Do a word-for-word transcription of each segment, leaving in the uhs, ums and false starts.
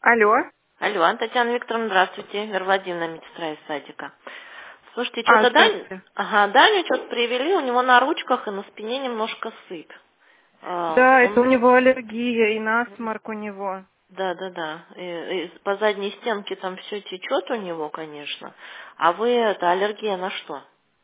Алло. Алло, Татьяна Викторовна, здравствуйте. Вера Владимировна, медсестра из садика. Слушайте, А, что-то Дань... здравствуйте. Ага, Даню что-то привели, у него на ручках и на спине немножко сыпь. А, Да, это у он... него аллергия и насморк у него. Да, да, да. И- и по задней стенке там все течет у него, конечно. А вы, это аллергия на что?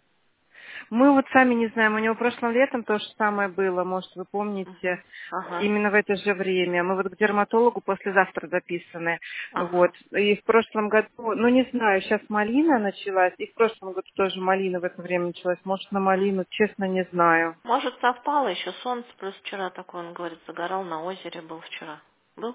Мы вот сами не знаем, у него прошлым летом то же самое было, может, вы помните, Мгм. Ага, именно в это же время. Мы вот к дерматологу послезавтра записаны. Вот. ага. И в прошлом году, ну не знаю, сейчас малина началась, и в прошлом году тоже малина в это время началась. Может, на малину, честно, не знаю. Может, совпало еще солнце, плюс вчера такой, он говорит, загорал на озере, был вчера. Был?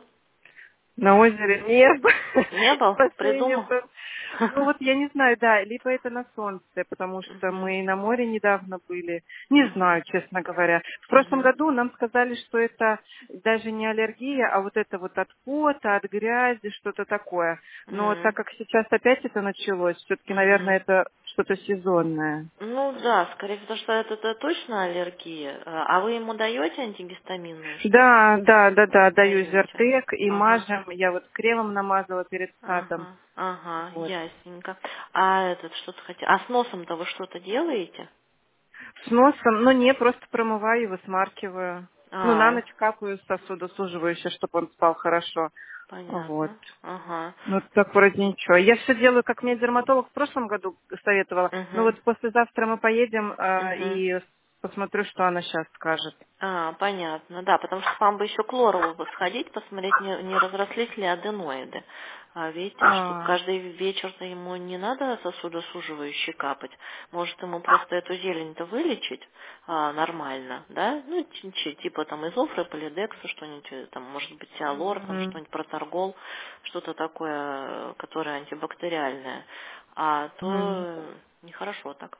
На озере нет. Не был? Последнее Придумал? было. Ну вот я не знаю, да, либо это на солнце, потому что Мгм, мы и на море недавно были. Не мгм, знаю, честно говоря. В прошлом мгм, году нам сказали, что это даже не аллергия, а вот это вот от пота, от грязи, что-то такое. Но так мгм. как сейчас опять это началось, все-таки, наверное, Мгм. это что-то сезонное. Ну да, скорее всего, что это, это точно аллергия. А а вы ему даете антигистаминную что-то? Да, да, да, да, даю Даете. зертек и Ага. мажем. Я вот кремом намазала перед садом. Ага. Ага. Вот. Ясненько. А этот что-то хотел. А с носом-то вы что-то делаете? С носом, ну не, просто промываю его, смаркиваю. Ну, на А, ночь капаю сосудосуживающее, чтобы он спал хорошо. Вот. понятно. Ага. Ну, так вроде ничего. Я все делаю, как мне дерматолог в прошлом году советовала. Ну, Угу. вот послезавтра мы поедем а, Угу. и посмотрю, что она сейчас скажет. А, понятно, да, потому что вам бы еще к лору бы сходить, посмотреть, не, не разрослись ли аденоиды. А видите, что А, каждый вечер-то ему не надо сосудосуживающий капать. Может, ему просто эту зелень-то вылечить а, нормально, да? Ну, чи- чи- типа там изофры, полидекса, что-нибудь, э, там, может быть, тиалор, там мгм. что-нибудь проторгол, что-то такое, э, которое антибактериальное. А то Мгм. э, нехорошо так.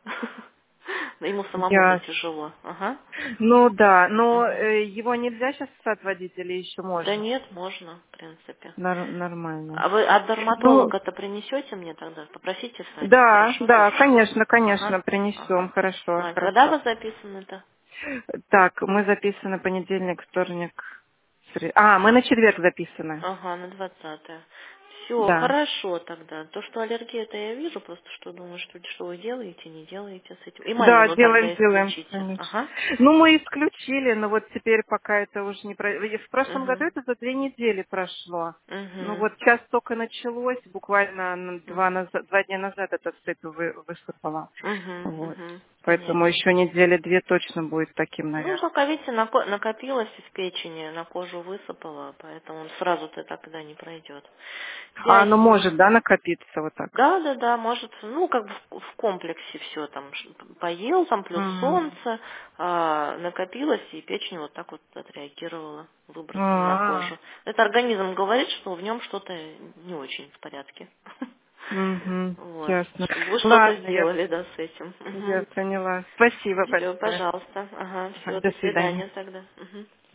Ему самому же Я... тяжело. Ага. Ну да, но Мгм. э, его нельзя сейчас в сад водить или еще Да можно? нет, можно, в принципе. Нар- нормально. А вы от Ну, дерматолога-то принесете мне тогда? Попросите в садик, да, хорошо да, будет? конечно, Ага, конечно, принесем, ага. хорошо, А когда хорошо. вы записаны-то? Так, мы записаны понедельник, вторник, среда. А, мы на четверг записаны. Ага, на двадцатое. Все, Да. хорошо тогда. То, что аллергия-то я вижу, просто что думаю, что, что вы делаете, не делаете с этим. И Да, малину делаем, тогда делаем, исключите. конечно. Ага. Ну, мы исключили, но вот теперь пока это уже не... про- и В прошлом году Угу. это за две недели прошло. Ну Угу. вот сейчас только началось, буквально на два, Угу. назад, два дня назад эта цепь вы, высыпала. Угу. Вот. Угу. Поэтому Понятно. еще недели две точно будет таким, Ну, наверное. пока, видите, нако- накопилось в печени, на кожу высыпало, поэтому он сразу-то тогда не пройдет. А оно может, Ясненько. да, накопиться вот так? Да, да, да, может, ну, как бы в в комплексе все там ш- поел, там плюс М. солнце, а, накопилось, и печень вот так вот отреагировала, выбросом на А, кожу. Это организм говорит, что в нем что-то не очень в порядке. мгм, Вот. ясно. Вы что-то Ладно, я, сделали, да, с этим. я поняла. Спасибо Все, большое. пожалуйста. Ага, Ага, все, до до свидания. свидания тогда. Мгм.